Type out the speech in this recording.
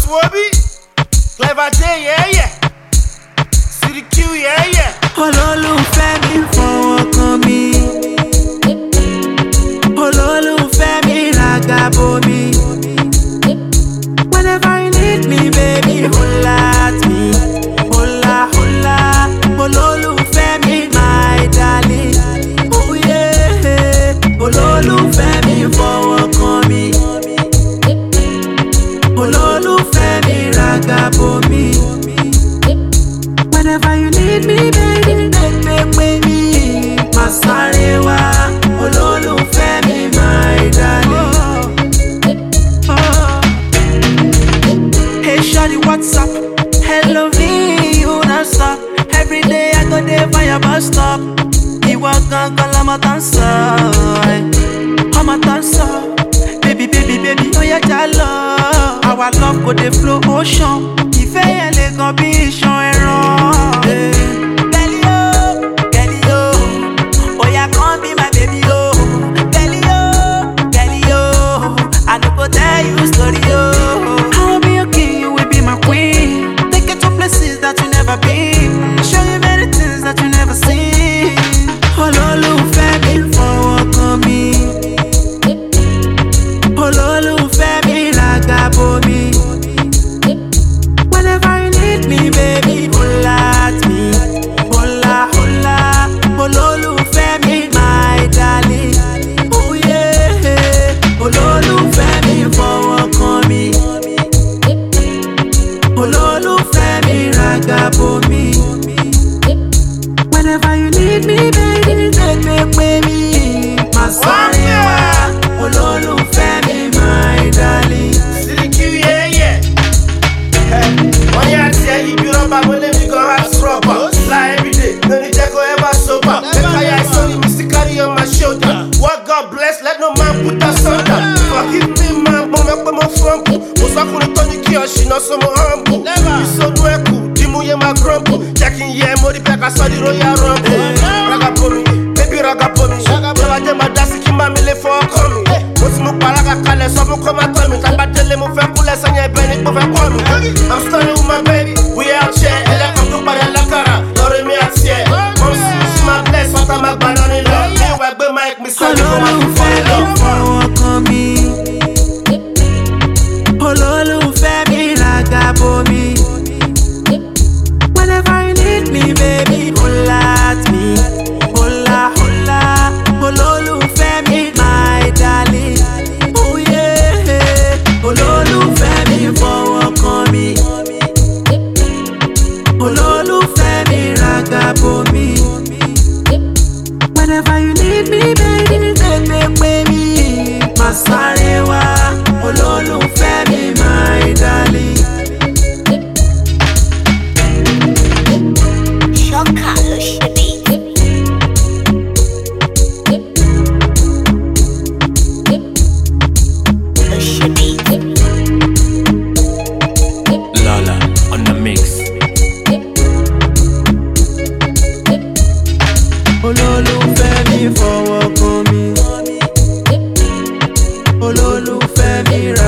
Swoby, Clever J, yeah. City Q, yeah. Olólùfẹ́ mi fọwọ́ kan mi. Olólùfẹ́ mi ràgàbò mi. Whenever you need me, baby, holla at me. Holla, holla. Olólùfẹ́ mi, my darling. Oh yeah. Olólùfẹ́ mi fọwọ́ kan mi. Olólùfẹ́ mi ràgàbò mi. Whenever you need me, baby, make me. Masarewa, olólùfẹ́ mi, my darling. Hey, shawty, what's up? Hello, V, you not stop. Every day I go there by your bus stop. You walk on, call I'm a dancer. I'm a dancer. Baby, oh yeah, jalo. Our love go the flow ocean. Ìfẹ́ yẹn lè gan bí iṣan ẹran. Girl, oh yeah, come be my baby, oh. Girl, I no go tell you story, oh. I'll be your king, you will be my queen. Take you to places that you never been. Show you many things that you never seen. Olólùfẹ́ mi fọwọ́ kan mi. Olólùfẹ́ mi ràgàbò mi. Whenever you need me, baby, holla at me. Holla, holla. Olólùfẹ́ mi, my darling. Oh yeah. Olólùfẹ́ mi fọwọ́ kan mi. Olólùfẹ́ mi ràgàbò mi. Whenever you need me, baby, make me. Masarewa, olólùfẹ́ mi, my darling. City Q, yeah. One year, I tell you, you don't buy money, we gon' have rubber. Fly every day, no need to go ever sober. Make I eye sunny, mystically on my shoulder. What God bless, let no man put us under. Forgive me, man, but make me more fumble. Was I couldn't turn the key, she not so humble. You so cool, Dimu, yeah, my grumble. Jacking, yeah, Modi back, I saw the Royal Rumble. Ragapomi, baby, Ragapomi. Never did my dance, keep my milli for coming. What's my paraga color, so I'm come at me. I'm telling me, I'm cool as I am, I'm starting with my baby, we out here. Elle est comme tout par la cara, l'aurait mis à tiers. Mon si ma blesse, on t'a ma banane là. Mais ouais, ben Mike, mais ça, Olólùfẹ́ mi fọwọ́ kan mi. Olólùfẹ́ mi ràgàbò mi. Whenever you need me, baby, holla at me. Holla, holla. Olólùfẹ́ mi, my darling. Oh yeah. Olólùfẹ́ mi fọwọ́ kan mi. Olólùfẹ́ mi ràgàbò mi. Whenever you need me, baby, make me. Masarewa, olólùfẹ́ mi, my darling. Shoka lo ṣe bí. Lo ṣe bí. Lala on the mix. Olólùfẹ́ mi fọwọ́ kan mi. Olólùfẹ́ mi ràgàbò mi.